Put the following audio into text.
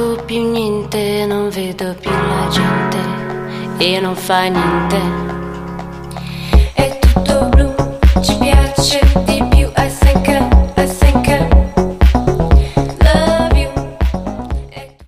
sento più niente, non vedo più la gente e non fa niente. È tutto blu, ci piace